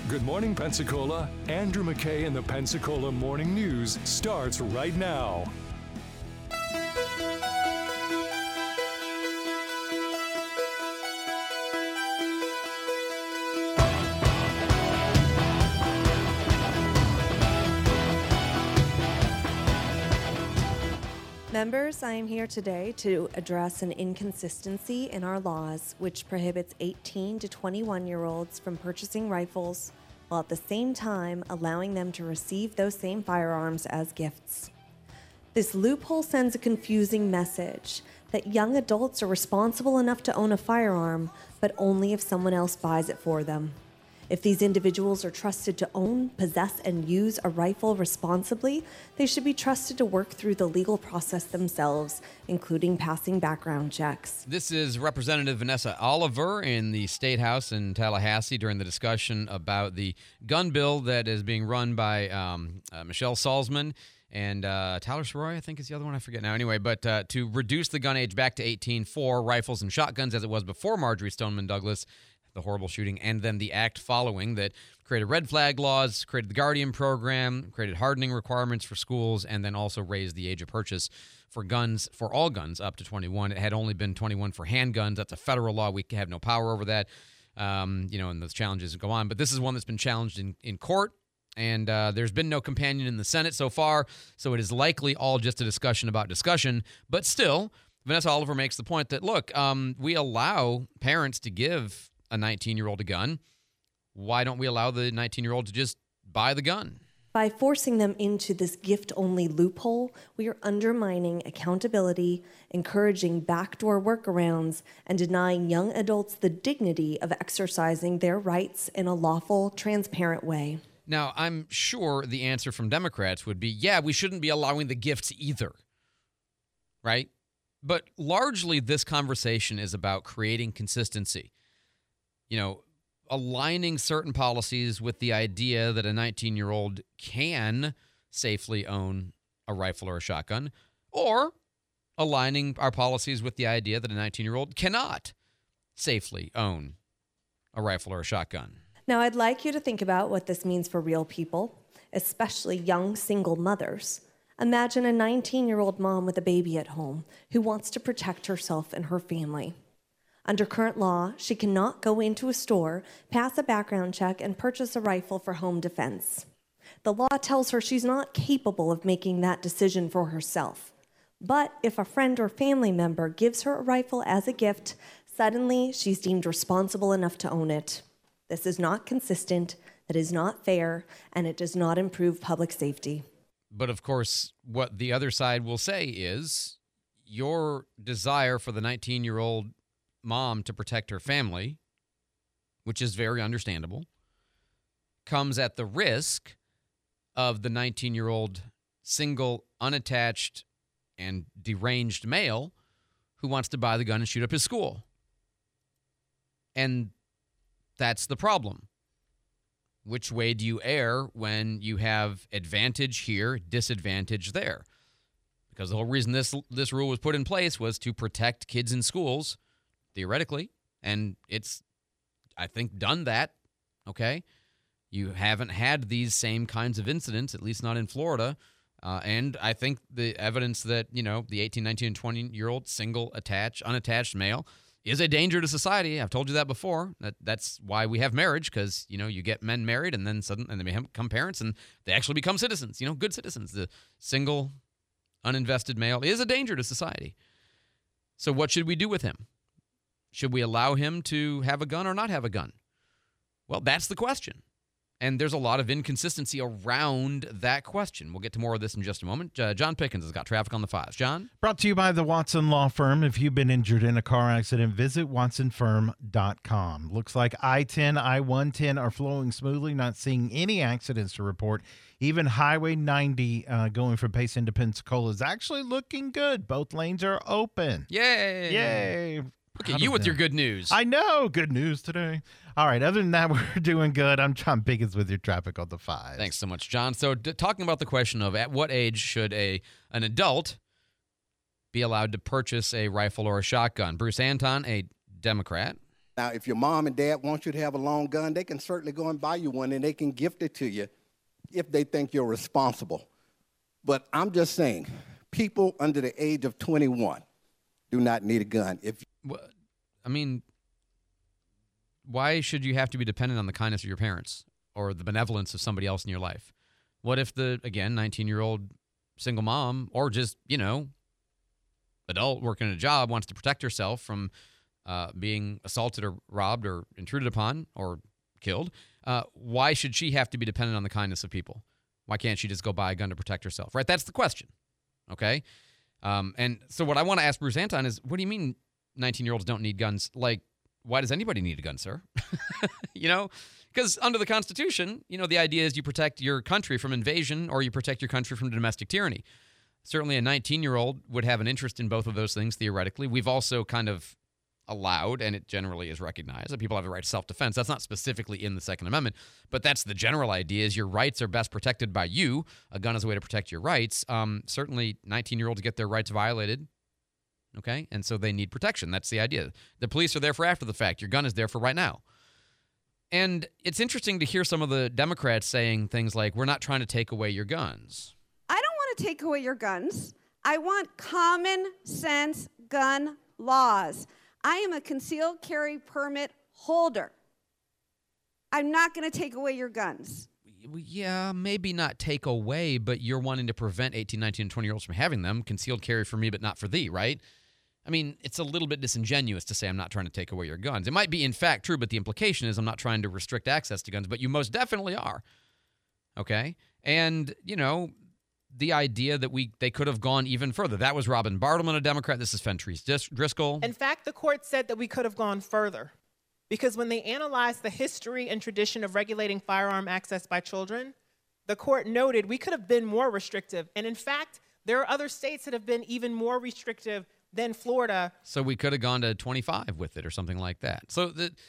Good morning, Pensacola. Andrew McKay and the Pensacola Morning News starts right now. Members, I am here today to address an inconsistency in our laws which prohibits 18 to 21-year-olds from purchasing rifles while at the same time allowing them to receive those same firearms as gifts. This loophole sends a confusing message that young adults are responsible enough to own a firearm, but only if someone else buys it for them. If these individuals are trusted to own, possess, and use a rifle responsibly, they should be trusted to work through the legal process themselves, including passing background checks. This is Representative Vanessa Oliver in the State House in Tallahassee during the discussion about the gun bill that is being run by Michelle Salzman and Tyler Soroy, I think is the other one. I forget now. Anyway, but to reduce the gun age back to 18 for rifles and shotguns as it was before Marjorie Stoneman Douglas, the horrible shooting, and then the act following that created red flag laws, created the Guardian program, created hardening requirements for schools, and then also raised the age of purchase for guns, for all guns, up to 21. It had only been 21 for handguns. That's a federal law. We have no power over that, and those challenges go on. But this is one that's been challenged in court, and there's been no companion in the Senate so far, so it is likely all just a discussion about discussion. But still, Vanessa Oliver makes the point that, look, we allow parents to give a 19-year-old a gun. Why don't we allow the 19-year-old to just buy the gun? By forcing them into this gift-only loophole, we are undermining accountability, encouraging backdoor workarounds, and denying young adults the dignity of exercising their rights in a lawful, transparent way. Now, I'm sure the answer from Democrats would be, yeah, we shouldn't be allowing the gifts either, right? But largely this conversation is about creating consistency. Aligning certain policies with the idea that a 19-year-old can safely own a rifle or a shotgun, or aligning our policies with the idea that a 19-year-old cannot safely own a rifle or a shotgun. Now, I'd like you to think about what this means for real people, especially young single mothers. Imagine a 19-year-old mom with a baby at home who wants to protect herself and her family. Under current law, she cannot go into a store, pass a background check, and purchase a rifle for home defense. The law tells her she's not capable of making that decision for herself. But if a friend or family member gives her a rifle as a gift, suddenly she's deemed responsible enough to own it. This is not consistent, it is not fair, and it does not improve public safety. But of course, what the other side will say is your desire for the 19-year-old mom to protect her family, which is very understandable, comes at the risk of the 19-year-old single, unattached, and deranged male who wants to buy the gun and shoot up his school. And that's the problem. Which way do you err when you have advantage here, disadvantage there? Because the whole reason this rule was put in place was to protect kids in schools, theoretically, and it's, I think, done that, okay? You haven't had these same kinds of incidents, at least not in Florida, and I think the evidence that, the 18, 19, and 20-year-old single, unattached male is a danger to society. I've told you that before. That's why we have marriage, because, you get men married and then suddenly they become parents and they actually become citizens, good citizens. The single, uninvested male is a danger to society. So what should we do with him? Should we allow him to have a gun or not have a gun? Well, that's the question. And there's a lot of inconsistency around that question. We'll get to more of this in just a moment. John Pickens has got traffic on the 5s. John? Brought to you by the Watson Law Firm. If you've been injured in a car accident, visit watsonfirm.com. Looks like I-10, I-110 are flowing smoothly, not seeing any accidents to report. Even Highway 90 going from Payson to Pensacola is actually looking good. Both lanes are open. Yay! Yay! Look at you with your good news. I know. Good news today. All right. Other than that, we're doing good. I'm John Pickens with your traffic on the 5. Thanks so much, John. So talking about the question of at what age should an adult be allowed to purchase a rifle or a shotgun? Bruce Anton, a Democrat, Now, if your mom and dad want you to have a long gun, they can certainly go and buy you one, and they can gift it to you if they think you're responsible. But I'm just saying, people under the age of 21 do not need a gun. I mean, why should you have to be dependent on the kindness of your parents or the benevolence of somebody else in your life? What if the, again, 19-year-old single mom or just, adult working a job wants to protect herself from being assaulted or robbed or intruded upon or killed? Why should she have to be dependent on the kindness of people? Why can't she just go buy a gun to protect herself? Right? That's the question. Okay? And so what I want to ask Bruce Anton is, what do you mean 19-year-olds don't need guns? Like, why does anybody need a gun, sir? Because under the Constitution, the idea is you protect your country from invasion or you protect your country from domestic tyranny. Certainly a 19-year-old would have an interest in both of those things, theoretically. We've also kind of allowed, and it generally is recognized, that people have the right to self-defense. That's not specifically in the Second Amendment, but that's the general idea, is your rights are best protected by you. A gun is a way to protect your rights. Certainly 19-year-olds get their rights violated, okay? And so they need protection. That's the idea. The police are there for after the fact. Your gun is there for right now. And it's interesting to hear some of the Democrats saying things like, we're not trying to take away your guns. I don't want to take away your guns. I want common sense gun laws. I am a concealed carry permit holder. I'm not going to take away your guns. Yeah, maybe not take away, but you're wanting to prevent 18, 19, and 20-year-olds from having them. Concealed carry for me, but not for thee, right? I mean, it's a little bit disingenuous to say I'm not trying to take away your guns. It might be, in fact, true, but the implication is I'm not trying to restrict access to guns, but you most definitely are, okay? And, the idea that they could have gone even further. That was Robin Bartleman, a Democrat. This is Fentrice Driscoll. In fact, the court said that we could have gone further because when they analyzed the history and tradition of regulating firearm access by children, the court noted we could have been more restrictive. And in fact, there are other states that have been even more restrictive than Florida. So we could have gone to 25 with it or something like that. So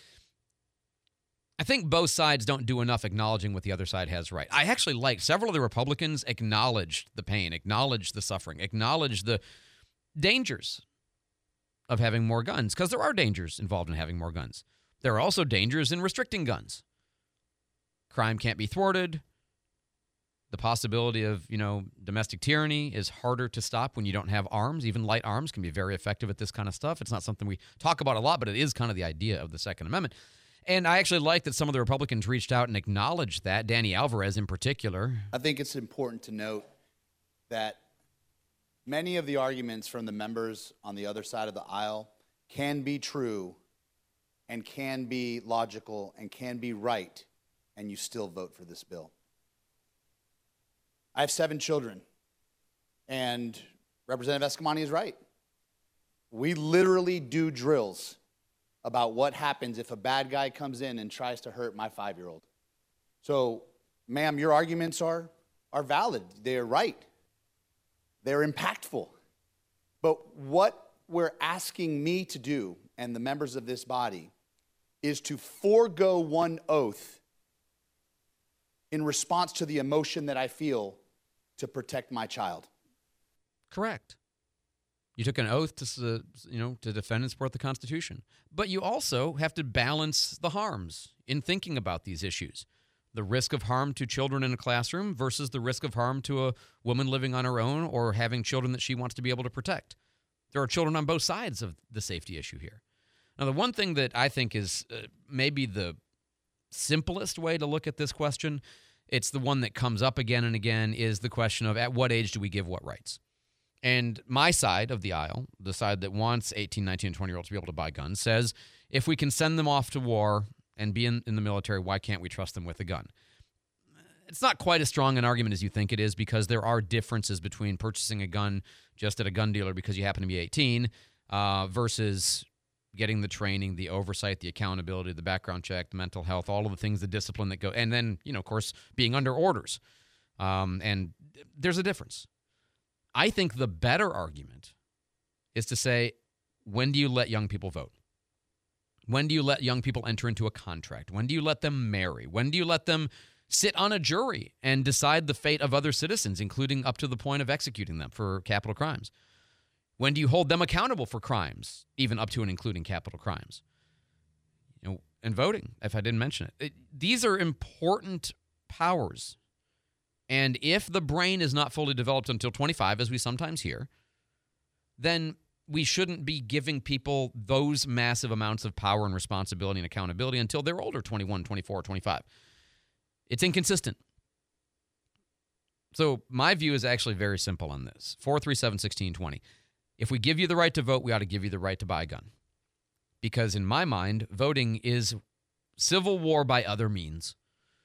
I think both sides don't do enough acknowledging what the other side has right. I actually like several of the Republicans acknowledged the pain, acknowledged the suffering, acknowledged the dangers of having more guns, because there are dangers involved in having more guns. There are also dangers in restricting guns. Crime can't be thwarted. The possibility of, domestic tyranny is harder to stop when you don't have arms. Even light arms can be very effective at this kind of stuff. It's not something we talk about a lot, but it is kind of the idea of the Second Amendment. And I actually like that some of the Republicans reached out and acknowledged that, Danny Alvarez in particular. I think it's important to note that many of the arguments from the members on the other side of the aisle can be true and can be logical and can be right, and you still vote for this bill. I have 7 children, and Representative Escamani is right. We literally do drills about what happens if a bad guy comes in and tries to hurt my 5-year-old. So, ma'am, your arguments are valid. They're right. They're impactful. But what we're asking me to do, and the members of this body, is to forego one oath in response to the emotion that I feel to protect my child. Correct. You took an oath to defend and support the Constitution. But you also have to balance the harms in thinking about these issues. The risk of harm to children in a classroom versus the risk of harm to a woman living on her own or having children that she wants to be able to protect. There are children on both sides of the safety issue here. Now, the one thing that I think is maybe the simplest way to look at this question, it's the one that comes up again and again, is the question of at what age do we give what rights? And my side of the aisle, the side that wants 18, 19, and 20-year-olds to be able to buy guns, says if we can send them off to war and be in the military, why can't we trust them with a gun? It's not quite as strong an argument as you think it is, because there are differences between purchasing a gun just at a gun dealer because you happen to be 18 versus getting the training, the oversight, the accountability, the background check, the mental health, all of the things, the discipline that go, and then, of course, being under orders. And there's a difference. I think the better argument is to say, when do you let young people vote? When do you let young people enter into a contract? When do you let them marry? When do you let them sit on a jury and decide the fate of other citizens, including up to the point of executing them for capital crimes? When do you hold them accountable for crimes, even up to and including capital crimes? and voting, if I didn't mention it. These are important powers. And if the brain is not fully developed until 25, as we sometimes hear, then we shouldn't be giving people those massive amounts of power and responsibility and accountability until they're older, 21, 24, 25. It's inconsistent. So my view is actually very simple on this. 437-1620. If we give you the right to vote, we ought to give you the right to buy a gun. Because in my mind, voting is civil war by other means.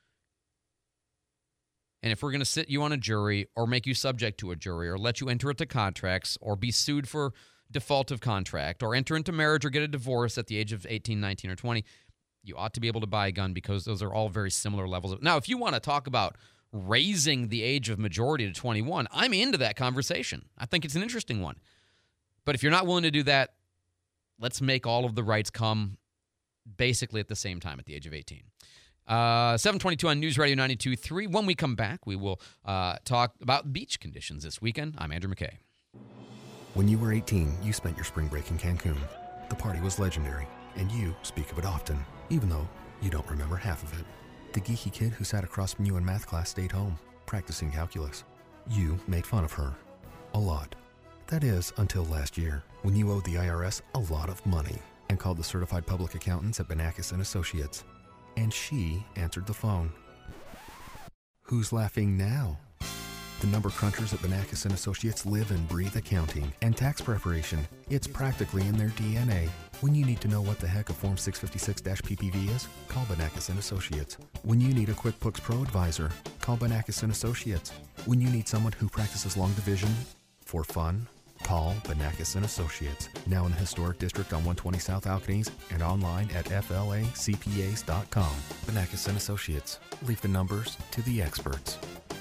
And if we're going to sit you on a jury or make you subject to a jury or let you enter into contracts or be sued for default of contract or enter into marriage or get a divorce at the age of 18, 19, or 20, you ought to be able to buy a gun because those are all very similar levels. Now, if you want to talk about raising the age of majority to 21, I'm into that conversation. I think it's an interesting one. But if you're not willing to do that, let's make all of the rights come basically at the same time at the age of 18. 722 on News Radio 92.3. When we come back, we will talk about beach conditions this weekend. I'm Andrew McKay. When you were 18, you spent your spring break in Cancun. The party was legendary, and you speak of it often, even though you don't remember half of it. The geeky kid who sat across from you in math class stayed home, practicing calculus. You made fun of her. A lot. That is, until last year, when you owed the IRS a lot of money and called the certified public accountants at Banakis & Associates. And she answered the phone. Who's laughing now? The number crunchers at Banakis & Associates live and breathe accounting and tax preparation. It's practically in their DNA. When you need to know what the heck a Form 656-PPV is, call Banakis & Associates. When you need a QuickBooks Pro advisor, call Banakis & Associates. When you need someone who practices long division for fun, call Banakis & Associates. Now in the Historic District on 120 South Alcanese and online at flacpas.com. Banakis & Associates. Leave the numbers to the experts.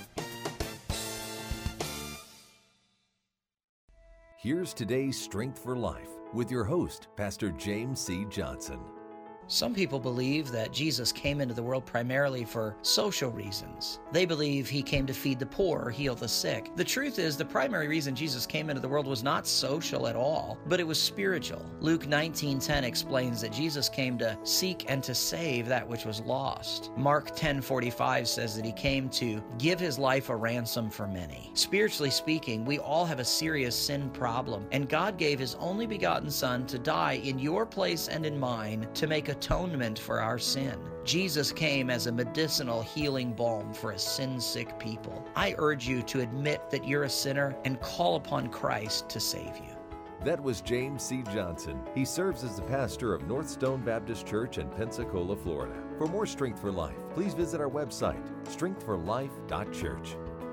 Here's today's Strength for Life with your host, Pastor James C. Johnson. Some people believe that Jesus came into the world primarily for social reasons. They believe he came to feed the poor or heal the sick. The truth is, the primary reason Jesus came into the world was not social at all, but it was spiritual. Luke 19:10 explains that Jesus came to seek and to save that which was lost. Mark 10:45 says that he came to give his life a ransom for many. Spiritually speaking, we all have a serious sin problem, and God gave his only begotten Son to die in your place and in mine to make atonement for our sin. Jesus came as a medicinal healing balm for a sin-sick people. I urge you to admit that you're a sinner and call upon Christ to save you. That was James C. Johnson. He serves as the pastor of North Stone Baptist Church in Pensacola, Florida. For more Strength for Life, please visit our website, strengthforlife.church.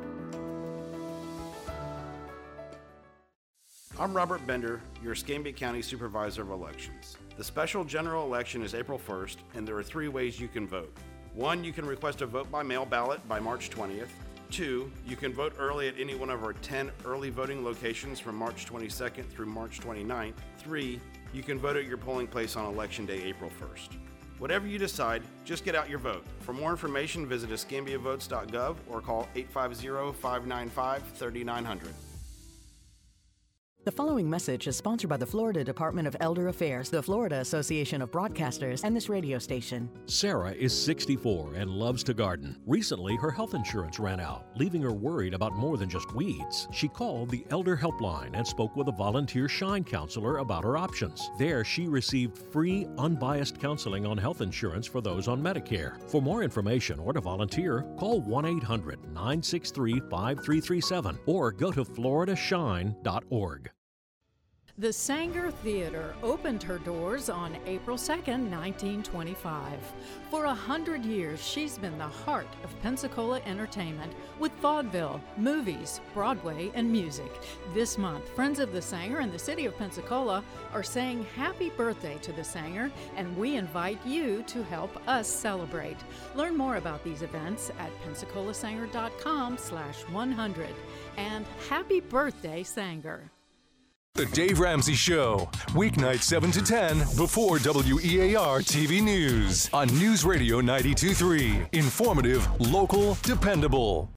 I'm Robert Bender, your Escambia County Supervisor of Elections. The special general election is April 1st, and there are 3 ways you can vote. 1, you can request a vote by mail ballot by March 20th. 2, you can vote early at any one of our 10 early voting locations from March 22nd through March 29th. 3, you can vote at your polling place on Election Day, April 1st. Whatever you decide, just get out your vote. For more information, visit escambiavotes.gov or call 850-595-3900. The following message is sponsored by the Florida Department of Elder Affairs, the Florida Association of Broadcasters, and this radio station. Sarah is 64 and loves to garden. Recently, her health insurance ran out, leaving her worried about more than just weeds. She called the Elder Helpline and spoke with a volunteer Shine counselor about her options. There, she received free, unbiased counseling on health insurance for those on Medicare. For more information or to volunteer, call 1-800-963-5337 or go to floridashine.org. The Sanger Theater opened her doors on April 2nd, 1925. For 100 years, she's been the heart of Pensacola entertainment with vaudeville, movies, Broadway, and music. This month, Friends of the Sanger and the City of Pensacola are saying happy birthday to the Sanger, and we invite you to help us celebrate. Learn more about these events at PensacolaSanger.com/100. And happy birthday, Sanger. The Dave Ramsey Show, weeknight 7 to 10 before WEAR TV News on News Radio 92.3. Informative, local, dependable.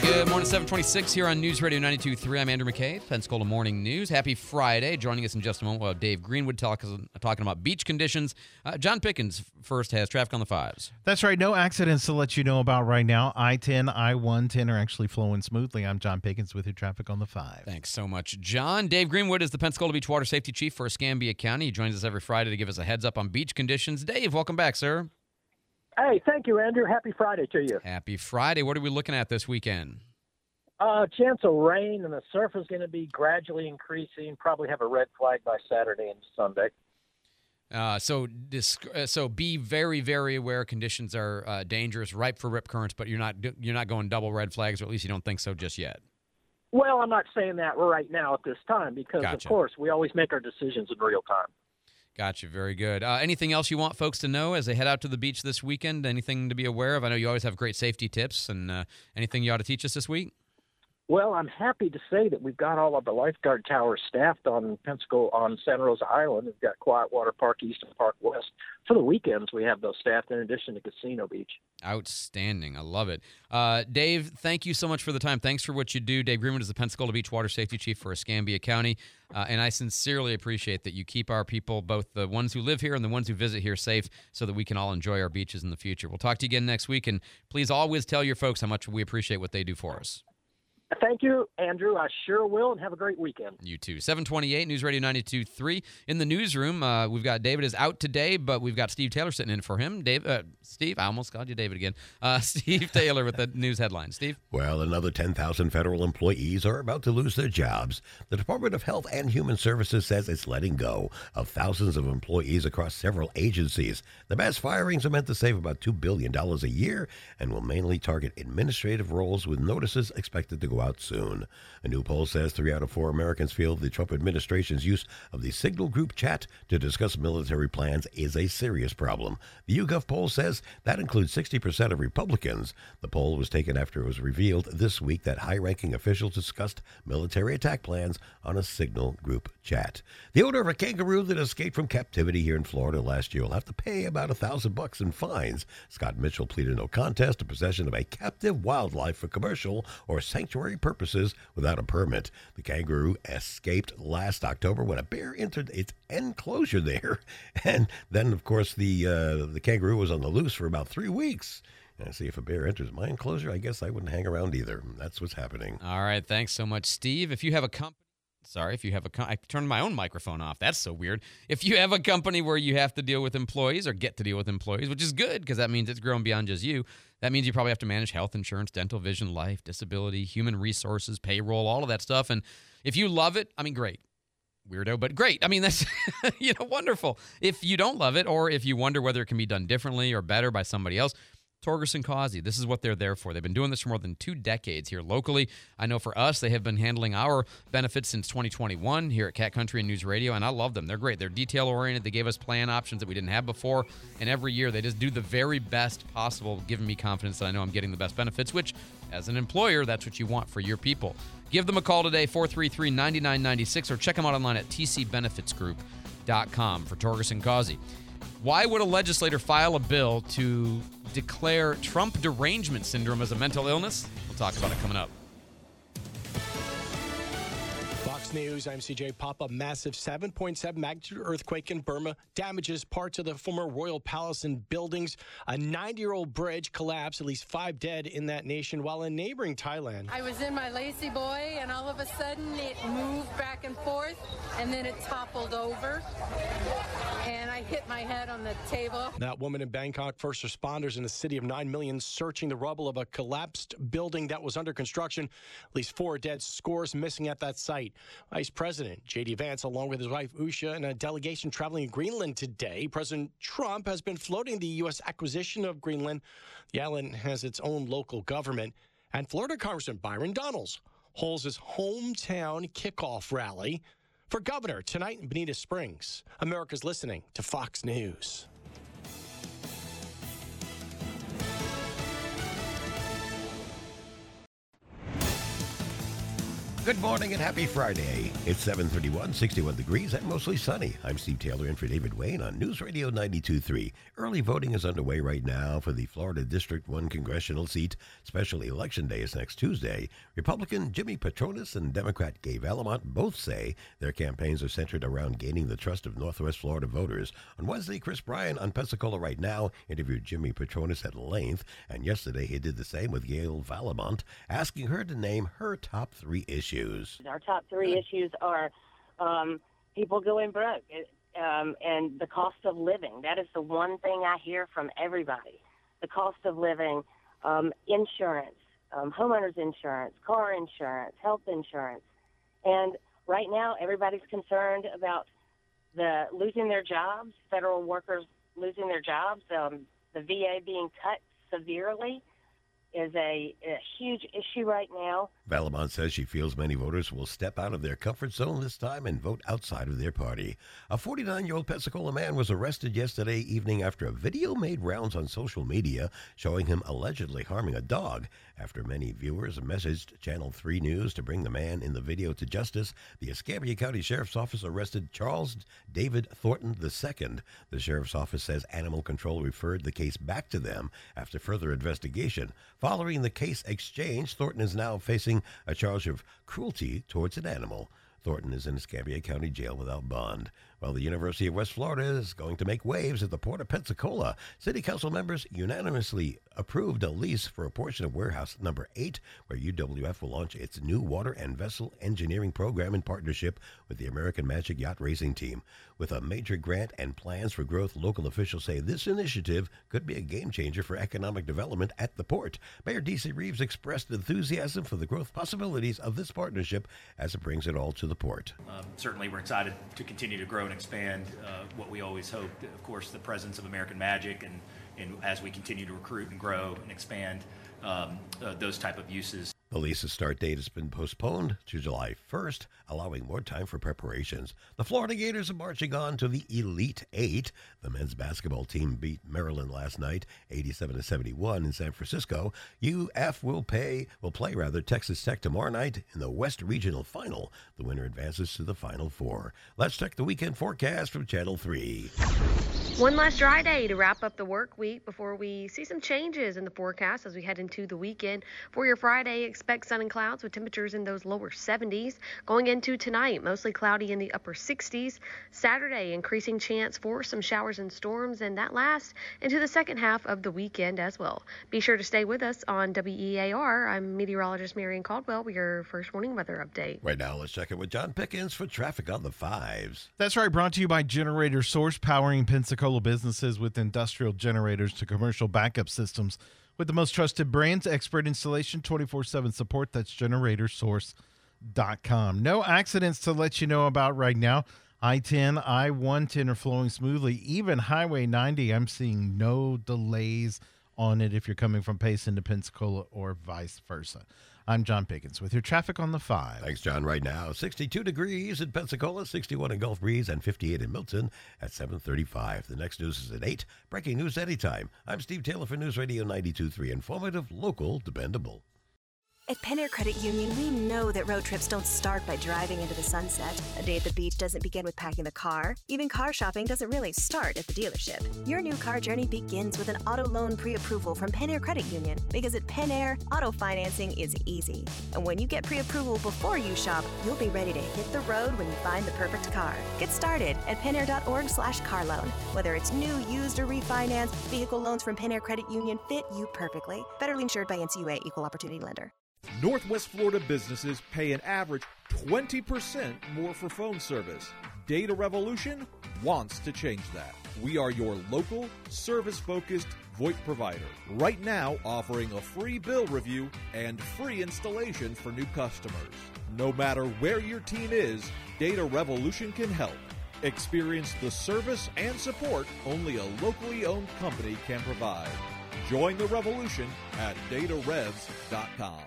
Good morning, 726 here on News Radio 92.3. I'm Andrew McKay, Pensacola Morning News. Happy Friday. Joining us in just a moment, we'll have Dave Greenwood talking about beach conditions. John Pickens first has traffic on the 5s. That's right. No accidents to let you know about right now. I-10, I-110 are actually flowing smoothly. I'm John Pickens with your traffic on the 5. Thanks so much, John. Dave Greenwood is the Pensacola Beach Water Safety Chief for Escambia County. He joins us every Friday to give us a heads up on beach conditions. Dave, welcome back, sir. Hey, thank you, Andrew. Happy Friday to you. Happy Friday. What are we looking at this weekend? Chance of rain, and the surf is going to be gradually increasing. Probably have a red flag by Saturday and Sunday. So be very, very aware. Conditions are dangerous, ripe for rip currents, but you're not going double red flags, or at least you don't think so just yet. Well, I'm not saying that right now at this time because, Gotcha. Of course, we always make our decisions in real time. Gotcha. Very good. Anything else you want folks to know as they head out to the beach this weekend? Anything to be aware of? I know you always have great safety tips, and anything you ought to teach us this week? Well, I'm happy to say that we've got all of the lifeguard towers staffed on Santa Rosa Island. We've got Quiet Water Park East and Park West. For the weekends, we have those staffed in addition to Casino Beach. Outstanding. I love it. Dave, thank you so much for the time. Thanks for what you do. Dave Greenwood is the Pensacola Beach Water Safety Chief for Escambia County, and I sincerely appreciate that you keep our people, both the ones who live here and the ones who visit here, safe so that we can all enjoy our beaches in the future. We'll talk to you again next week, and please always tell your folks how much we appreciate what they do for us. Thank you, Andrew. I sure will, and have a great weekend. You too. 728 News Radio 92.3. In the newsroom, we've got David is out today, but we've got Steve Taylor sitting in for him. Steve, I almost called you David again. Steve Taylor with the news headlines. Steve? Well, another 10,000 federal employees are about to lose their jobs. The Department of Health and Human Services says it's letting go of thousands of employees across several agencies. The mass firings are meant to save about $2 billion a year and will mainly target administrative roles, with notices expected to go out soon. A new poll says 3 out of 4 Americans feel the Trump administration's use of the Signal group chat to discuss military plans is a serious problem. The YouGov poll says that includes 60% of Republicans. The poll was taken after it was revealed this week that high-ranking officials discussed military attack plans on a Signal group chat. The owner of a kangaroo that escaped from captivity here in Florida last year will have to pay about $1,000 in fines. Scott Mitchell pleaded no contest to possession of a captive wildlife for commercial or sanctuary purposes without a permit. The kangaroo escaped last October when a bear entered its enclosure there. And then, of course, the kangaroo was on the loose for about 3 weeks. And see, if a bear enters my enclosure, I guess I wouldn't hang around either. That's what's happening. All right. Thanks so much, Steve. If you have a company... I turned my own microphone off. That's so weird. If you have a company where you have to deal with employees or get to deal with employees, which is good because that means it's grown beyond just you, that means you probably have to manage health insurance, dental, vision, life, disability, human resources, payroll, all of that stuff. And if you love it, I mean, great. Weirdo, but great. I mean, that's, wonderful. If you don't love it, or if you wonder whether it can be done differently or better by somebody else, Torgerson Causey, this is what they're there for. They've been doing this for more than 2 decades here locally. I know for us, they have been handling our benefits since 2021 here at Cat Country and News Radio, and I love them. They're great. They're detail-oriented. They gave us plan options that we didn't have before, and every year they just do the very best possible, giving me confidence that I know I'm getting the best benefits, which, as an employer, that's what you want for your people. Give them a call today, 433-9996, or check them out online at tcbenefitsgroup.com for Torgerson Causey. Why would a legislator file a bill to declare Trump derangement syndrome as a mental illness? We'll talk about it coming up. Fox News, I'm CJ Papa. Massive 7.7 magnitude earthquake in Burma damages parts of the former royal palace and buildings. A 90-year-old bridge collapsed, at least 5 dead in that nation, while in neighboring Thailand. I was in my Lazy Boy, and all of a sudden it moved back and forth, and then it toppled over, and I hit my head on the table. That woman in Bangkok, first responders in a city of 9 million searching the rubble of a collapsed building that was under construction. At least 4 dead, scores missing at that site. Vice President J.D. Vance, along with his wife Usha, and a delegation traveling to Greenland today. President Trump has been floating the U.S. acquisition of Greenland. The island has its own local government. And Florida Congressman Byron Donalds holds his hometown kickoff rally for governor tonight in Bonita Springs. America's listening to Fox News. Good morning and happy Friday. It's 7:31, 61 degrees and mostly sunny. I'm Steve Taylor in for David Wayne on News Radio 92.3. Early voting is underway right now for the Florida District 1 congressional seat. Special election day is next Tuesday. Republican Jimmy Patronis and Democrat Gabe Alamont both say their campaigns are centered around gaining the trust of Northwest Florida voters. On Wednesday, Chris Bryan on Pensacola Right Now interviewed Jimmy Patronis at length, and yesterday he did the same with Gail Alamont, asking her to name her top 3 issues. Our top 3 issues are people going broke and the cost of living. That is the one thing I hear from everybody. The cost of living, insurance, homeowners insurance, car insurance, health insurance. And right now everybody's concerned about losing their jobs, federal workers losing their jobs, the VA being cut severely is a huge issue right now. Valamont says she feels many voters will step out of their comfort zone this time and vote outside of their party. A 49-year-old Pensacola man was arrested yesterday evening after a video made rounds on social media showing him allegedly harming a dog. After many viewers messaged Channel 3 News to bring the man in the video to justice, the Escambia County Sheriff's Office arrested Charles David Thornton II. The Sheriff's Office says Animal Control referred the case back to them after further investigation. Following the case exchange, Thornton is now facing a charge of cruelty towards an animal. Thornton is in Escambia County Jail without bond. Well, the University of West Florida is going to make waves at the Port of Pensacola. City Council members unanimously approved a lease for a portion of Warehouse Number 8, where UWF will launch its new water and vessel engineering program in partnership with the American Magic Yacht Racing Team. With a major grant and plans for growth, local officials say this initiative could be a game changer for economic development at the port. Mayor D.C. Reeves expressed enthusiasm for the growth possibilities of this partnership as it brings it all to the port. Certainly, we're excited to continue to grow and expand what we always hoped. Of course, the presence of American Magic, and as we continue to recruit and grow and expand those type of uses. The lease's start date has been postponed to July 1st, allowing more time for preparations. The Florida Gators are marching on to the Elite Eight. The men's basketball team beat Maryland last night, 87-71 in San Francisco. UF will play Texas Tech tomorrow night in the West Regional Final. The winner advances to the Final Four. Let's check the weekend forecast from Channel 3. One last dry day to wrap up the work week before we see some changes in the forecast as we head into the weekend. For your Friday, expect sun and clouds with temperatures in those lower 70s. Going into tonight, mostly cloudy in the upper 60s. Saturday, increasing chance for some showers and storms, and that lasts into the second half of the weekend as well. Be sure to stay with us on WEAR. I'm meteorologist Marion Caldwell with your first morning weather update. Right now, let's check in with John Pickens for traffic on the 5s. That's right, brought to you by Generator Source, powering Pensacola businesses with industrial generators to commercial backup systems. With the most trusted brands, expert installation, 24/7 support. That's GeneratorSource.com. No accidents to let you know about right now. I-10, I-110 are flowing smoothly. Even Highway 90, I'm seeing no delays on it if you're coming from Payson to Pensacola or vice versa. I'm John Pickens with your traffic on the 5. Thanks, John. Right now, 62 degrees in Pensacola, 61 in Gulf Breeze, and 58 in Milton at 7:35. The next news is at 8. Breaking news anytime. I'm Steve Taylor for News Radio 92.3. Informative, local, dependable. At Penair Credit Union, we know that road trips don't start by driving into the sunset. A day at the beach doesn't begin with packing the car. Even car shopping doesn't really start at the dealership. Your new car journey begins with an auto loan pre-approval from Penair Credit Union. Because at Penair, auto financing is easy. And when you get pre-approval before you shop, you'll be ready to hit the road when you find the perfect car. Get started at penair.org/car loan. Whether it's new, used, or refinance, vehicle loans from Penair Credit Union fit you perfectly. Federally insured by NCUA, Equal Opportunity Lender. Northwest Florida businesses pay an average 20% more for phone service. Data Revolution wants to change that. We are your local, service-focused VoIP provider. Right now, offering a free bill review and free installation for new customers. No matter where your team is, Data Revolution can help. Experience the service and support only a locally owned company can provide. Join the revolution at datarevs.com.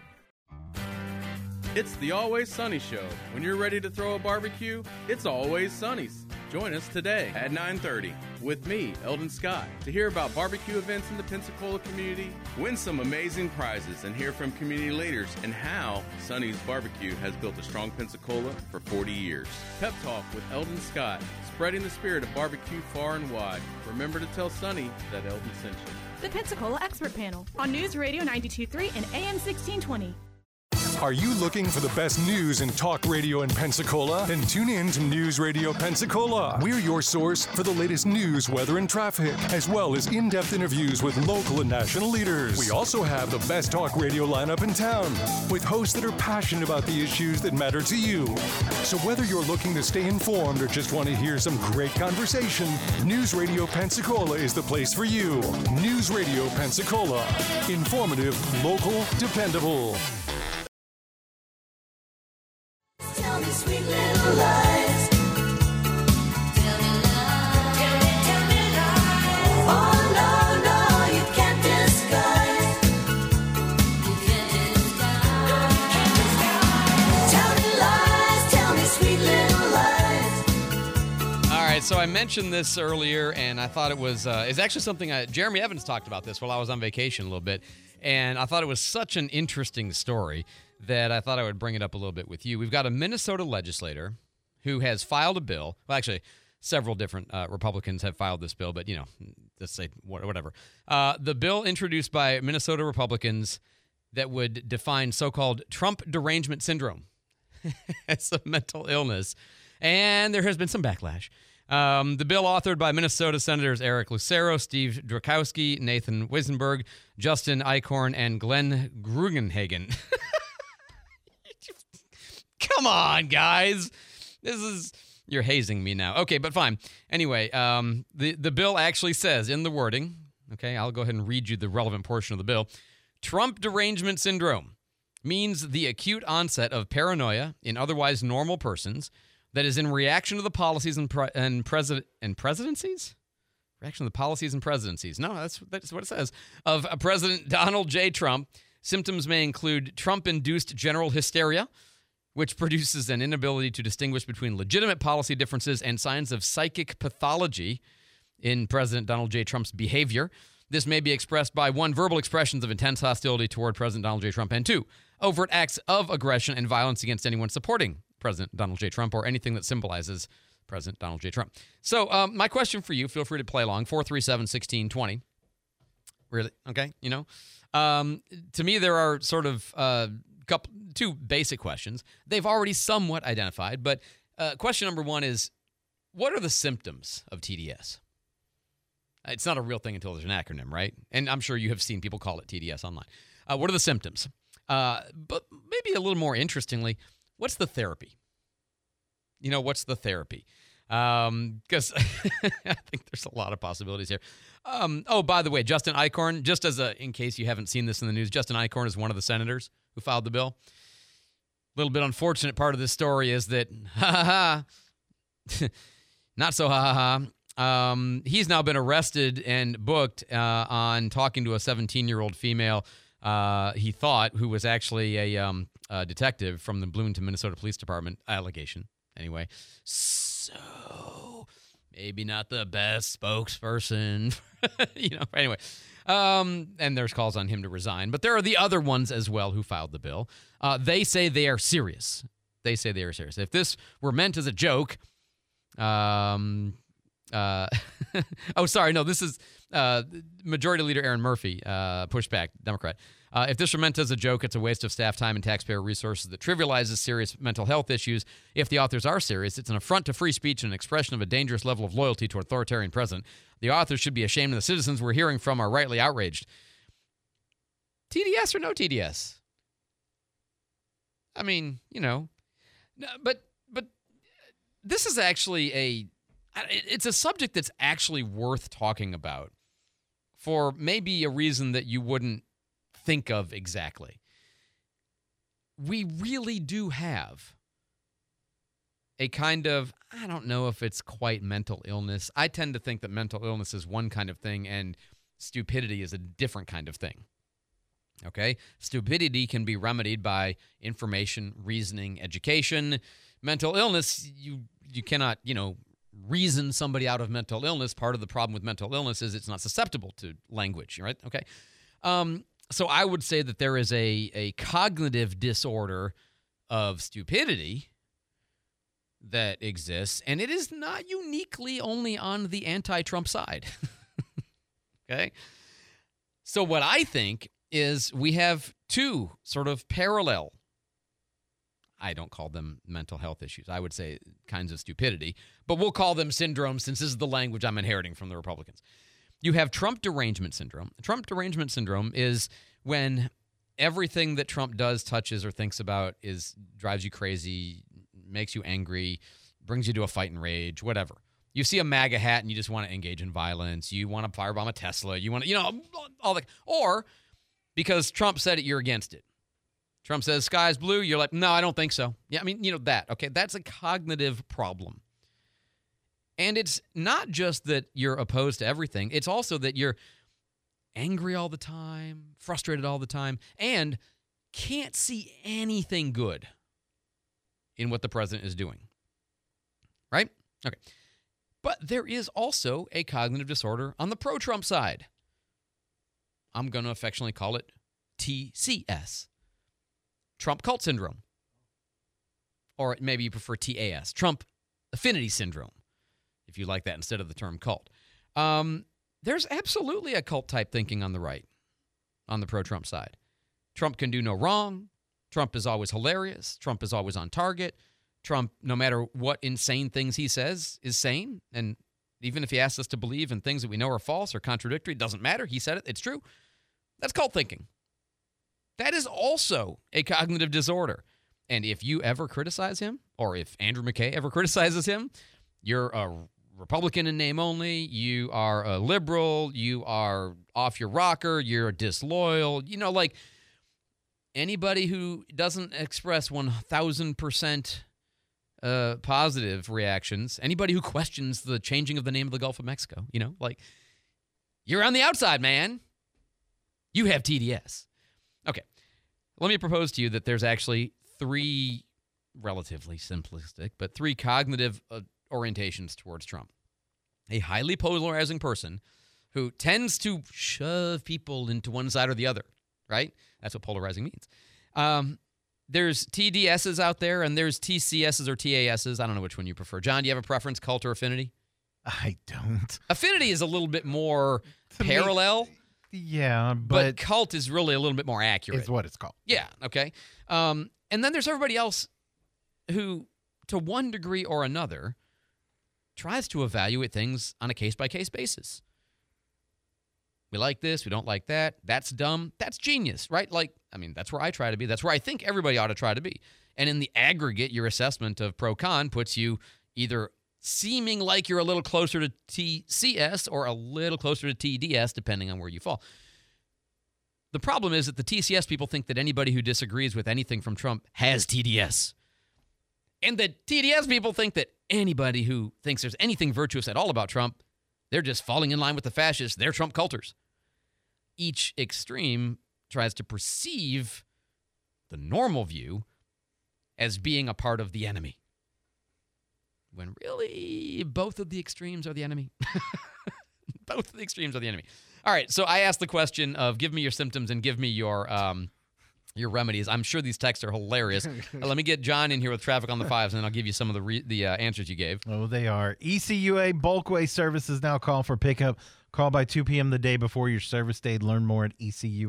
It's the Always Sunny Show. When you're ready to throw a barbecue, it's Always Sunny's. Join us today at 9:30. with me, Eldon Scott, to hear about barbecue events in the Pensacola community, win some amazing prizes, and hear from community leaders and how Sonny's Barbecue has built a strong Pensacola for 40 years. Pep Talk with Eldon Scott, spreading the spirit of barbecue far and wide. Remember to tell Sonny that Eldon sent you. The Pensacola Expert Panel on News Radio 92.3 and AM 1620. Are you looking for the best news and talk radio in Pensacola? Then tune in to News Radio Pensacola. We're your source for the latest news, weather, and traffic, as well as in-depth interviews with local and national leaders. We also have the best talk radio lineup in town, with hosts that are passionate about the issues that matter to you. So whether you're looking to stay informed or just want to hear some great conversation, News Radio Pensacola is the place for you. News Radio Pensacola. Informative, local, dependable. Tell me sweet little lies. Tell me lies. Tell me lies. Oh no, no, you can't disguise. You can't disguise. Tell me lies. Tell me sweet little lies. All right, so I mentioned this earlier, and I thought it was it's actually something Jeremy Evans talked about this while I was on vacation a little bit, and I thought it was such an interesting story that I thought I would bring it up a little bit with you. We've got a Minnesota legislator who has filed a bill. Well, actually, several different Republicans have filed this bill, but, you know, let's say whatever. The bill introduced by Minnesota Republicans that would define so-called Trump derangement syndrome as a mental illness. And there has been some backlash. The bill authored by Minnesota Senators Eric Lucero, Steve Drakowski, Nathan Weisenberg, Justin Eichhorn, and Glenn Grugenhagen. Come on, guys. You're hazing me now. Okay, but fine. Anyway, the bill actually says in the wording, okay, I'll go ahead and read you the relevant portion of the bill. Trump derangement syndrome means the acute onset of paranoia in otherwise normal persons that is in reaction to the policies and presidencies? Reaction to the policies and presidencies. No, that's what it says. Of President Donald J. Trump. Symptoms may include Trump-induced general hysteria, which produces an inability to distinguish between legitimate policy differences and signs of psychic pathology in President Donald J. Trump's behavior. This may be expressed by 1, verbal expressions of intense hostility toward President Donald J. Trump, and 2, overt acts of aggression and violence against anyone supporting President Donald J. Trump or anything that symbolizes President Donald J. Trump. So my question for you, feel free to play along, 437-1620. Really? Okay, you know. To me, there are sort of two basic questions. They've already somewhat identified, but question number 1 is, what are the symptoms of TDS? It's not a real thing until there's an acronym, right? And I'm sure you have seen people call it TDS online. What are the symptoms? But maybe a little more interestingly, what's the therapy? You know, what's the therapy? Because I think there's a lot of possibilities here. Oh, by the way, Justin Eichhorn, just as in case you haven't seen this in the news, Justin Eichhorn is one of the senators who filed the bill. A little bit unfortunate part of this story is that, not so he's now been arrested and booked on talking to a 17-year-old female, he thought, who was actually a detective from the Bloomington, Minnesota Police Department, allegation, anyway. So, maybe not the best spokesperson, you know, anyway. And there's calls on him to resign. But there are the other ones as well who filed the bill. They say they are serious. They say they are serious. If this were meant as a joke, oh, sorry, no, this is Majority Leader Aaron Murphy, pushback, Democrat. If this were meant as a joke, it's a waste of staff time and taxpayer resources that trivializes serious mental health issues. If the authors are serious, it's an affront to free speech and an expression of a dangerous level of loyalty to an authoritarian president. The authors should be ashamed, and the citizens we're hearing from are rightly outraged. TDS or no TDS? I mean, you know, but this is actually it's a subject that's actually worth talking about for maybe a reason that you wouldn't think of exactly. We really do have a kind of, I don't know if it's quite mental illness. I tend to think that mental illness is one kind of thing and stupidity is a different kind of thing. Okay? Stupidity can be remedied by information, reasoning, education. Mental illness, you cannot, you know, reason somebody out of mental illness. Part of the problem with mental illness is it's not susceptible to language, right? Okay. So I would say that there is a cognitive disorder of stupidity that exists, and it is not uniquely only on the anti-Trump side. Okay? So what I think is we have two sort of parallel, I don't call them mental health issues, I would say kinds of stupidity, but we'll call them syndromes since this is the language I'm inheriting from the Republicans. You have Trump derangement syndrome. Trump derangement syndrome is when everything that Trump does, touches, or thinks about drives you crazy, makes you angry, brings you to a fight and rage, whatever. You see a MAGA hat and you just want to engage in violence. You want to firebomb a Tesla. You want to, all that. Or because Trump said it, you're against it. Trump says sky's blue. You're like, no, I don't think so. Yeah, I mean, that. Okay, that's a cognitive problem. And it's not just that you're opposed to everything. It's also that you're angry all the time, frustrated all the time, and can't see anything good in what the president is doing. Right? Okay. But there is also a cognitive disorder on the pro-Trump side. I'm going to affectionately call it TCS. Trump cult syndrome. Or maybe you prefer TAS, Trump affinity syndrome, if you like that instead of the term cult. There's absolutely a cult-type thinking on the right, on the pro-Trump side. Trump can do no wrong. Trump is always hilarious. Trump is always on target. Trump, no matter what insane things he says, is sane. And even if he asks us to believe in things that we know are false or contradictory, it doesn't matter. He said it. It's true. That's cult thinking. That is also a cognitive disorder. And if you ever criticize him, or if Andrew McKay ever criticizes him, you're a Republican in name only, you are a liberal, you are off your rocker, you're disloyal. Like anybody who doesn't express 1,000% positive reactions, anybody who questions the changing of the name of the Gulf of Mexico, like you're on the outside, man. You have TDS. Okay. Let me propose to you that there's actually three, relatively simplistic, but three cognitive orientations towards Trump. A highly polarizing person who tends to shove people into one side or the other, right? That's what polarizing means. There's TDSs out there, and there's TCSs or TASs. I don't know which one you prefer. John, do you have a preference, cult or affinity? I don't. Affinity is a little bit more parallel. Yeah, but cult is really a little bit more accurate. It's what it's called. Yeah, okay. And then there's everybody else who, to one degree or another, tries to evaluate things on a case-by-case basis. We like this, we don't like that. That's dumb. That's genius, right? That's where I try to be. That's where I think everybody ought to try to be. And in the aggregate, your assessment of pro-con puts you either seeming like you're a little closer to TCS or a little closer to TDS, depending on where you fall. The problem is that the TCS people think that anybody who disagrees with anything from Trump has TDS. And the TDS people think that anybody who thinks there's anything virtuous at all about Trump, they're just falling in line with the fascists. They're Trump culters. Each extreme tries to perceive the normal view as being a part of the enemy, when really both of the extremes are the enemy. Both of the extremes are the enemy. All right, so I asked the question of give me your symptoms and give me your remedies. I'm sure these texts are hilarious. Let me get John in here with traffic on the fives, and then I'll give you some of the answers you gave. Oh, they are. ECUA Bulkway services now call for pickup. Call by 2 p.m. the day before your service day. Learn more at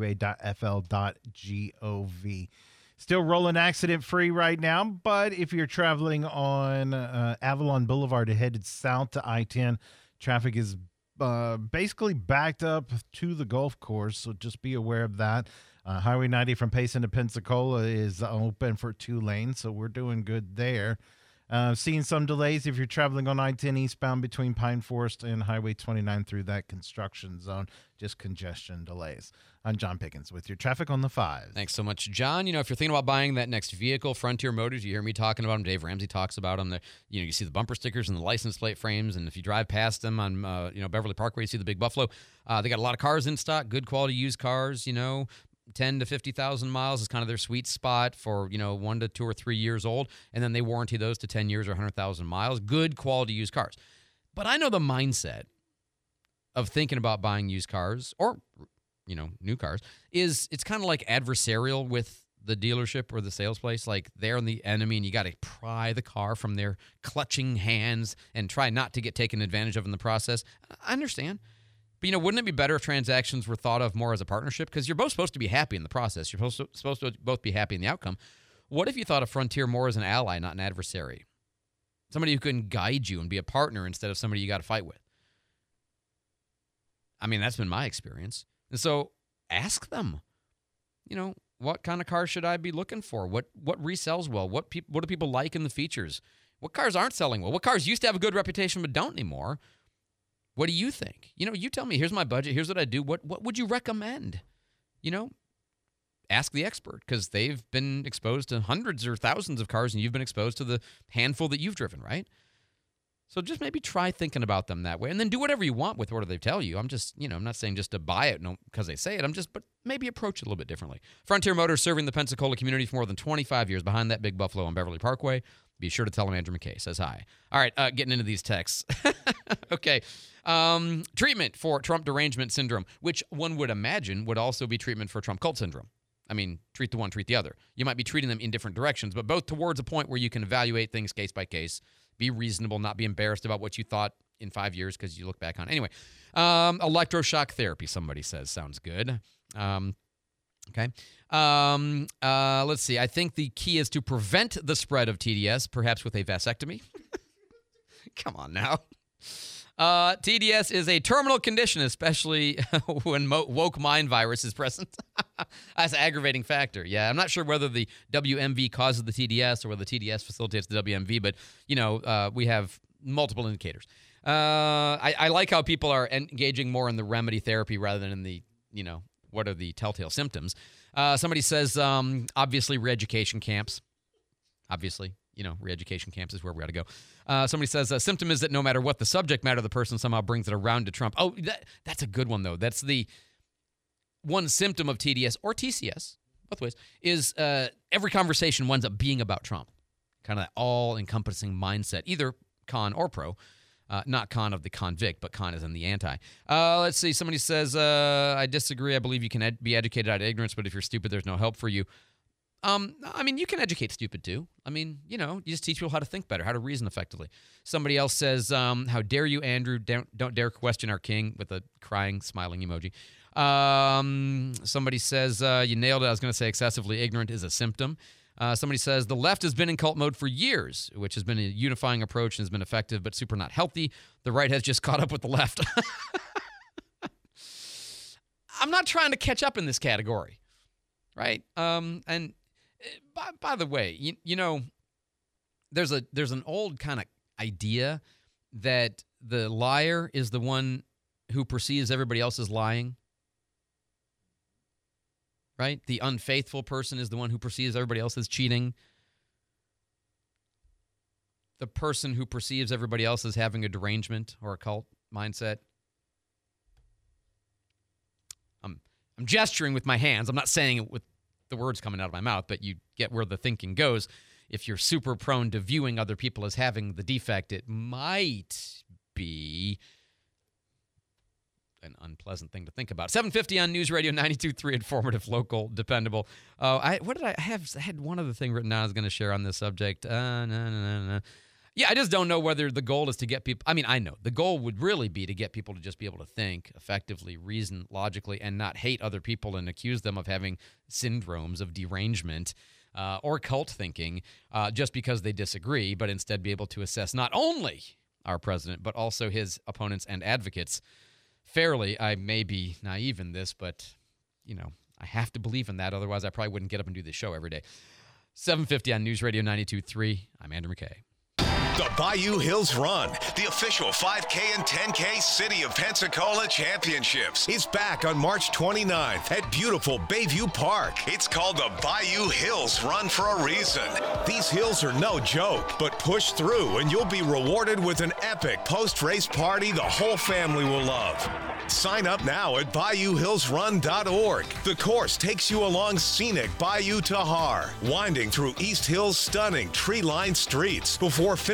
ecua.fl.gov. Still rolling accident-free right now, but if you're traveling on Avalon Boulevard headed south to I-10, traffic is basically backed up to the golf course, so just be aware of that. Highway 90 from Payson to Pensacola is open for 2 lanes, so we're doing good there. Seeing some delays if you're traveling on I-10 eastbound between Pine Forest and Highway 29 through that construction zone. Just congestion delays. I'm John Pickens with your traffic on the 5. Thanks so much, John. If you're thinking about buying that next vehicle, Frontier Motors, you hear me talking about them. Dave Ramsey talks about them. You see the bumper stickers and the license plate frames, and if you drive past them on Beverly Parkway, you see the big Buffalo. They got a lot of cars in stock, good quality used cars, 10 to 50,000 miles is kind of their sweet spot for, 1 to 2 or 3 years old. And then they warranty those to 10 years or 100,000 miles. Good quality used cars. But I know the mindset of thinking about buying used cars or, new cars is it's kind of like adversarial with the dealership or the sales place. Like they're the enemy and you got to pry the car from their clutching hands and try not to get taken advantage of in the process. I understand. But, wouldn't it be better if transactions were thought of more as a partnership? Because you're both supposed to be happy in the process. You're supposed to both be happy in the outcome. What if you thought of Frontier more as an ally, not an adversary? Somebody who can guide you and be a partner instead of somebody you got to fight with. I mean, that's been my experience. And so ask them, what kind of car should I be looking for? What resells well? What do people like in the features? What cars aren't selling well? What cars used to have a good reputation but don't anymore? What do you think? You tell me, here's my budget, here's what I do. What would you recommend? Ask the expert because they've been exposed to hundreds or thousands of cars and you've been exposed to the handful that you've driven, right? So just maybe try thinking about them that way and then do whatever you want with what they tell you. I'm just, I'm not saying just to buy it because they say it. But maybe approach it a little bit differently. Frontier Motors serving the Pensacola community for more than 25 years behind that big Buffalo on Beverly Parkway. Be sure to tell him Andrew McKay says hi. All right, getting into these texts. Okay. Treatment for Trump derangement syndrome, which one would imagine would also be treatment for Trump cult syndrome. I mean, treat the one, treat the other. You might be treating them in different directions, but both towards a point where you can evaluate things case by case, be reasonable, not be embarrassed about what you thought in 5 years because you look back on it. Anyway, electroshock therapy, somebody says. Sounds good. Okay. Let's see. I think the key is to prevent the spread of TDS, perhaps with a vasectomy. Come on now. TDS is a terminal condition, especially when woke mind virus is present. That's an aggravating factor. Yeah, I'm not sure whether the WMV causes the TDS or whether the TDS facilitates the WMV, but, we have multiple indicators. I like how people are engaging more in the remedy therapy rather than in the, what are the telltale symptoms. Somebody says, obviously, re-education camps. Obviously. Re-education camps is where we got to go. Somebody says, symptom is that no matter what the subject matter, the person somehow brings it around to Trump. Oh, that's a good one, though. That's the one symptom of TDS or TCS, both ways, is every conversation winds up being about Trump. Kind of that all-encompassing mindset, either con or pro. Not con of the convict, but con as in the anti. Let's see. Somebody says, I disagree. I believe you can be educated out of ignorance, but if you're stupid, there's no help for you. You can educate stupid too. You just teach people how to think better, how to reason effectively. Somebody else says, how dare you, Andrew, don't dare question our king, with a crying, smiling emoji. Somebody says, you nailed it. I was going to say excessively ignorant is a symptom. Somebody says, the left has been in cult mode for years, which has been a unifying approach and has been effective, but super not healthy. The right has just caught up with the left. I'm not trying to catch up in this category, right? And by the way, there's an old kind of idea that the liar is the one who perceives everybody else as lying. Right? The unfaithful person is the one who perceives everybody else as cheating. The person who perceives everybody else as having a derangement or a cult mindset. I'm gesturing with my hands. I'm not saying it with the words coming out of my mouth, but you get where the thinking goes. If you're super prone to viewing other people as having the defect, it might be an unpleasant thing to think about. 750 on News Radio 92.3, informative, local, dependable. I had one other thing written down I was going to share on this subject. Yeah, I just don't know whether the goal is to get people. I know the goal would really be to get people to just be able to think effectively, reason logically, and not hate other people and accuse them of having syndromes of derangement or cult thinking just because they disagree, but instead be able to assess not only our president, but also his opponents and advocates fairly. I may be naive in this, but, I have to believe in that. Otherwise, I probably wouldn't get up and do this show every day. 750 on News Radio 92.3. I'm Andrew McKay. The Bayou Hills Run, the official 5K and 10K City of Pensacola Championships, is back on March 29th at beautiful Bayview Park. It's called the Bayou Hills Run for a reason. These hills are no joke, but push through and you'll be rewarded with an epic post-race party the whole family will love. Sign up now at BayouHillsRun.org. The course takes you along scenic Bayou Tahar, winding through East Hill's stunning tree-lined streets before finishing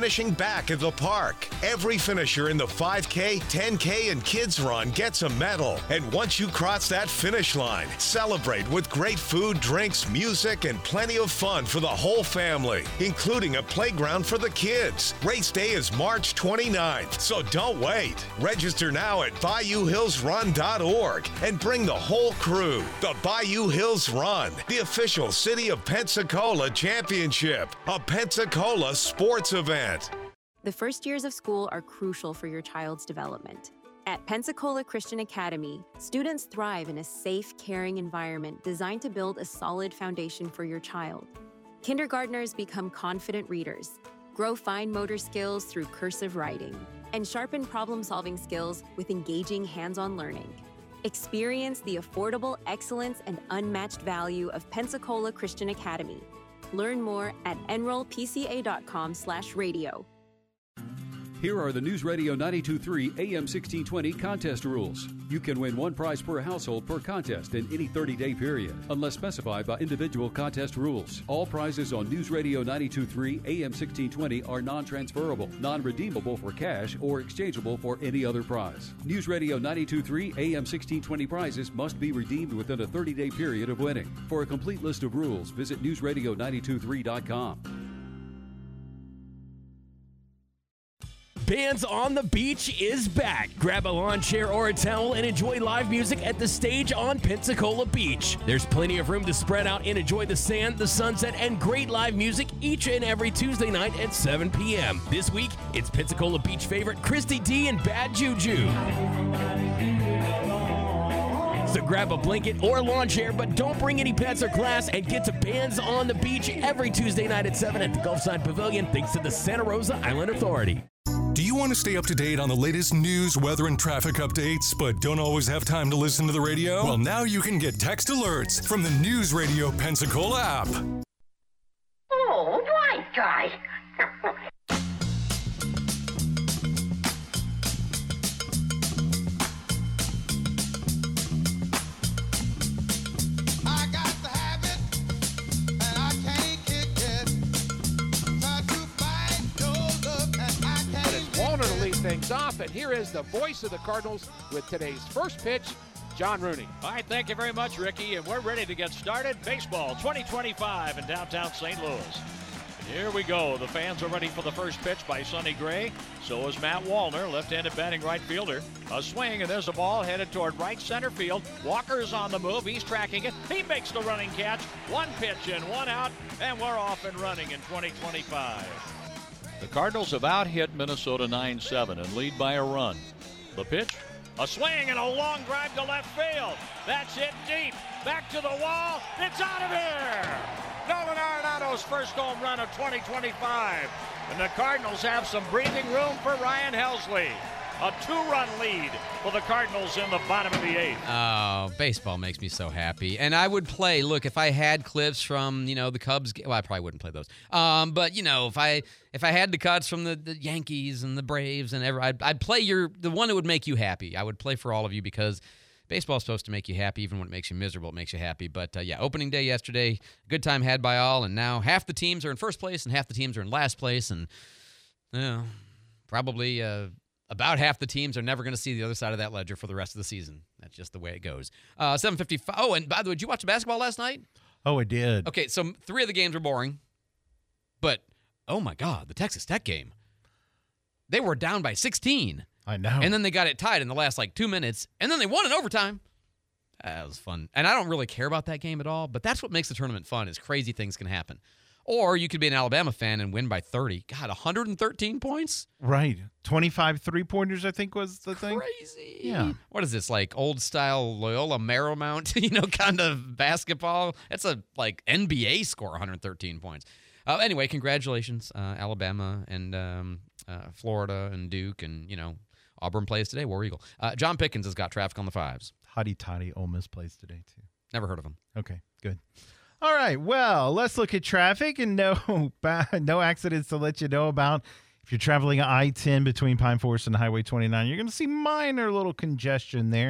finishing back at the park. Every finisher in the 5K, 10K, and Kids Run gets a medal. And once you cross that finish line, celebrate with great food, drinks, music, and plenty of fun for the whole family, including a playground for the kids. Race day is March 29th, so don't wait. Register now at BayouHillsRun.org and bring the whole crew. The Bayou Hills Run, the official City of Pensacola Championship, a Pensacola sports event. The first years of school are crucial for your child's development. At Pensacola Christian Academy, students thrive in a safe, caring environment designed to build a solid foundation for your child. Kindergartners become confident readers, grow fine motor skills through cursive writing, and sharpen problem-solving skills with engaging hands-on learning. Experience the affordable excellence and unmatched value of Pensacola Christian Academy. Learn more at enrollpca.com/radio. Here are the News Radio 92.3 AM 1620 contest rules. You can win one prize per household per contest in any 30-day period, unless specified by individual contest rules. All prizes on News Radio 92.3 AM 1620 are non-transferable, non-redeemable for cash, or exchangeable for any other prize. News Radio 92.3 AM 1620 prizes must be redeemed within a 30-day period of winning. For a complete list of rules, visit newsradio923.com. Bands on the Beach is back. Grab a lawn chair or a towel and enjoy live music at the stage on Pensacola Beach. There's plenty of room to spread out and enjoy the sand, the sunset, and great live music each and every Tuesday night at 7 p.m. This week, it's Pensacola Beach favorite Christy D and Bad Juju. So grab a blanket or lawn chair, but don't bring any pets or glass, and get to Bands on the Beach every Tuesday night at 7 at the Gulfside Pavilion, thanks to the Santa Rosa Island Authority. Do you want to stay up to date on the latest news, weather, and traffic updates, but don't always have time to listen to the radio? Well, now you can get text alerts from the News Radio Pensacola app. Oh, white guy. To lead things off, and here is the voice of the Cardinals with today's first pitch, John Rooney. All right, thank you very much, Ricky, and we're ready to get started. Baseball 2025 in downtown St. Louis. And here we go. The fans are ready for the first pitch by Sonny Gray. So is Matt Wallner, left-handed batting right fielder. A swing, and there's a ball headed toward right center field. Walker's on the move. He's tracking it. He makes the running catch. One pitch in, one out, and we're off and running in 2025. The Cardinals have out-hit Minnesota 9-7 and lead by a run. The pitch, a swing and a long drive to left field. That's hit deep. Back to the wall. It's out of here. Nolan Arenado's first home run of 2025. And the Cardinals have some breathing room for Ryan Helsley. A 2-run lead for the Cardinals in the bottom of the 8th. Oh, baseball makes me so happy. And I would play, look, if I had clips from, the Cubs, well, I probably wouldn't play those. But, if I had the cuts from the Yankees and the Braves and I'd play the one that would make you happy. I would play for all of you because baseball is supposed to make you happy. Even when it makes you miserable, it makes you happy. But, opening day yesterday, good time had by all. And now half the teams are in first place and half the teams are in last place. And, probably about half the teams are never going to see the other side of that ledger for the rest of the season. That's just the way it goes. 7:55. Oh, and by the way, did you watch the basketball last night? Oh, I did. Okay, so 3 of the games were boring. But, oh my God, the Texas Tech game. They were down by 16. I know. And then they got it tied in the last, 2 minutes. And then they won in overtime. That was fun. And I don't really care about that game at all, but that's what makes the tournament fun is crazy things can happen. Or you could be an Alabama fan and win by 30. God, 113 points? Right. 25 three-pointers, I think, was the thing. Crazy. Yeah. What is this, old-style Loyola Marymount, kind of basketball? It's a, NBA score, 113 points. Anyway, congratulations, Alabama and Florida and Duke and, Auburn plays today, War Eagle. John Pickens has got traffic on the 5s. Hotty Toddy Ole Miss plays today, too. Never heard of him. Okay, good. All right, well, let's look at traffic and no accidents to let you know about. If you're traveling I-10 between Pine Forest and Highway 29, you're going to see minor little congestion there.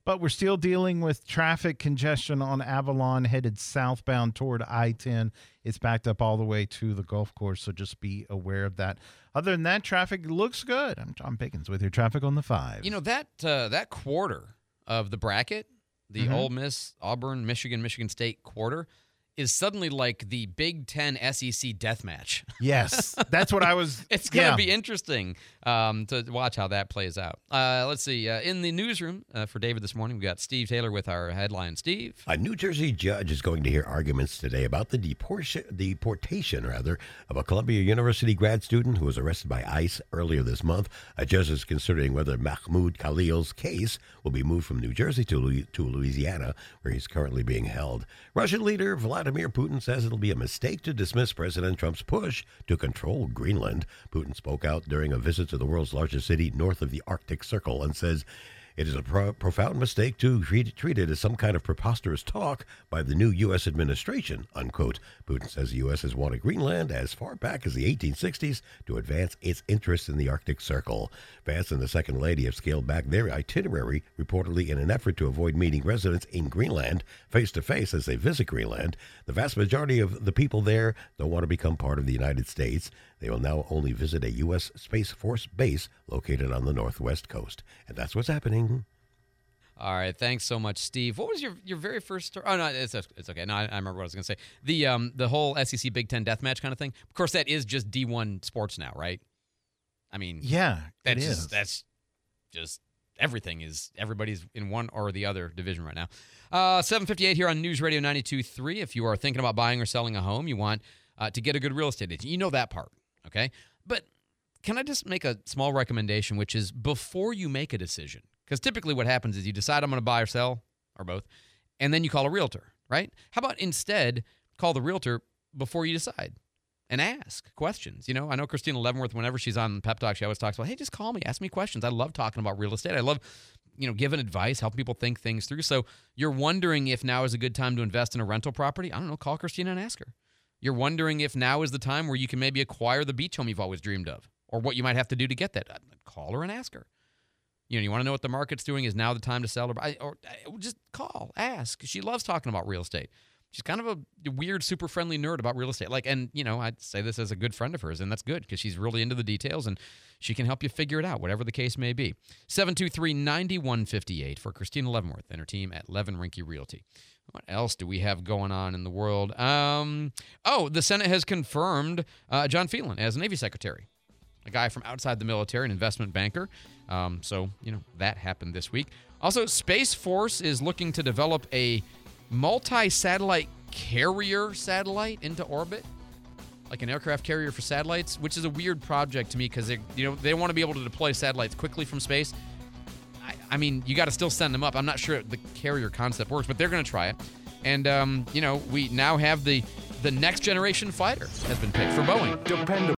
But we're still dealing with traffic congestion on Avalon headed southbound toward I-10. It's backed up all the way to the golf course, so just be aware of that. Other than that, traffic looks good. I'm John Pickens with your traffic on the 5. You know, that quarter of the bracket, the Ole Miss, Auburn, Michigan State quarter, is suddenly like the Big Ten SEC death match. Yes, that's what I was. It's going to be interesting to watch how that plays out. Let's see. In the newsroom for David this morning, we got Steve Taylor with our headline. Steve? A New Jersey judge is going to hear arguments today about the deportation of a Columbia University grad student who was arrested by ICE earlier this month. A judge is considering whether Mahmoud Khalil's case will be moved from New Jersey to Louisiana, where he's currently being held. Russian leader Vladimir Putin says it'll be a mistake to dismiss President Trump's push to control Greenland. Putin spoke out during a visit to the world's largest city north of the Arctic Circle and says it is a profound mistake to treat it as some kind of preposterous talk by the new U.S. administration, unquote. Putin says the U.S. has wanted Greenland as far back as the 1860s to advance its interests in the Arctic Circle. Vance and the Second Lady have scaled back their itinerary, reportedly in an effort to avoid meeting residents in Greenland face-to-face as they visit Greenland. The vast majority of the people there don't want to become part of the United States. They will now only visit a U.S. Space Force base located on the northwest coast. And that's what's happening. All right. Thanks so much, Steve. What was your very first story? Oh, no, it's okay. No, I remember what I was going to say. The whole SEC Big Ten deathmatch kind of thing. Of course, that is just D1 sports now, right? I mean, yeah, it is. That's just everything is everybody's in one or the other division right now. 7:58 here on News Radio 92.3. If you are thinking about buying or selling a home, you want to get a good real estate agent. You know that part, okay? But can I just make a small recommendation, which is before you make a decision, because typically what happens is you decide I'm going to buy or sell, or both, and then you call a realtor, right? How about instead call the realtor before you decide and ask questions? You know, I know Christina Leavenworth, whenever she's on Pep Talk, she always talks about, hey, just call me, ask me questions. I love talking about real estate. I love, giving advice, helping people think things through. So you're wondering if now is a good time to invest in a rental property? I don't know, call Christina and ask her. You're wondering if now is the time where you can maybe acquire the beach home you've always dreamed of, or what you might have to do to get that. Call her and ask her. You want to know what the market's doing? Is now the time to sell, or just call, ask. She loves talking about real estate. She's kind of a weird, super friendly nerd about real estate. I'd say this as a good friend of hers, and that's good because she's really into the details, and she can help you figure it out, whatever the case may be. 723-9158 for Christina Leavenworth and her team at Levin Rinke Realty. What else do we have going on in the world? The Senate has confirmed John Phelan as Navy Secretary, a guy from outside the military, an investment banker. That happened this week. Also, Space Force is looking to develop a multi-satellite carrier satellite into orbit, like an aircraft carrier for satellites, which is a weird project to me because they want to be able to deploy satellites quickly from space. I mean, you got to still send them up. I'm not sure the carrier concept works, but they're going to try it. And, we now have the next generation fighter has been picked for Boeing.